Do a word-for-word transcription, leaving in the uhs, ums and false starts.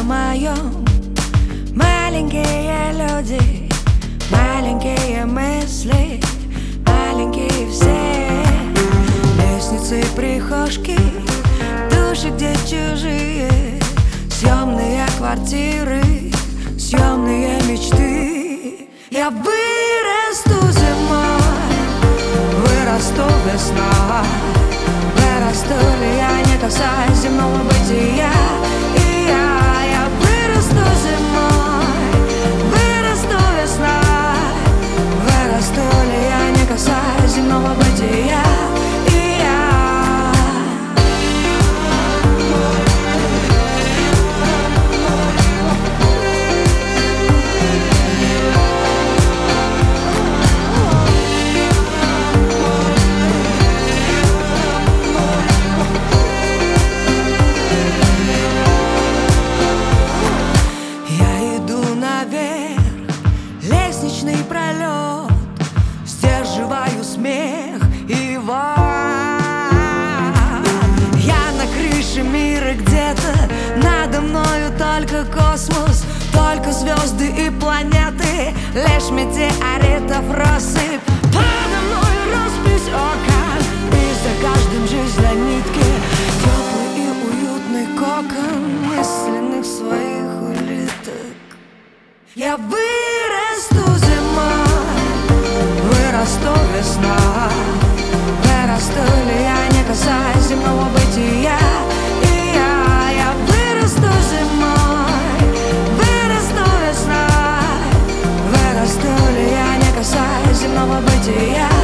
моем маленькие люди, маленькие мысли, маленькие все. Лестницы и прихожки, души, где чужие, съемные квартиры, съемные мечты. Я вырасту зимой, вырасту весной, вырасту ли я, не касаясь земного бытия. И я, я вырасту зимой, вырасту весной, вырасту ли я, не касаясь земного бытия. И я лестничный пролет, сдерживаю смех и вот я на крыше мира где-то, надо мною только космос, только звезды и планеты, лишь метеоритов россыпь. Подо мною роспись окон, и за каждым жизнь на нитке, теплый и уютный кокон мысленных своих улиток. Я вырасту зимой, вырасту весной, вырасту ли я, не касаясь земного бытия. И я, я вырасту зимой, вырасту весной, вырасту ли я, не касаясь земного бытия.